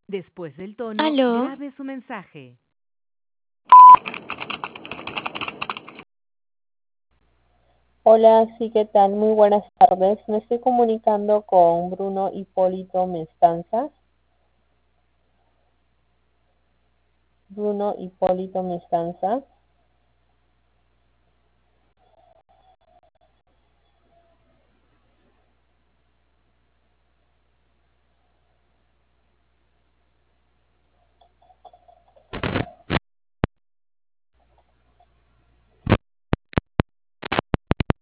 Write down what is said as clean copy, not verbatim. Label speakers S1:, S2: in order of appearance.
S1: Después del tono,
S2: Aló,
S1: grabe su mensaje.
S3: Hola, sí, ¿qué tal? Muy buenas tardes. Me estoy comunicando con Bruno Hipólito Mestanza. Bruno Hipólito Mestanza.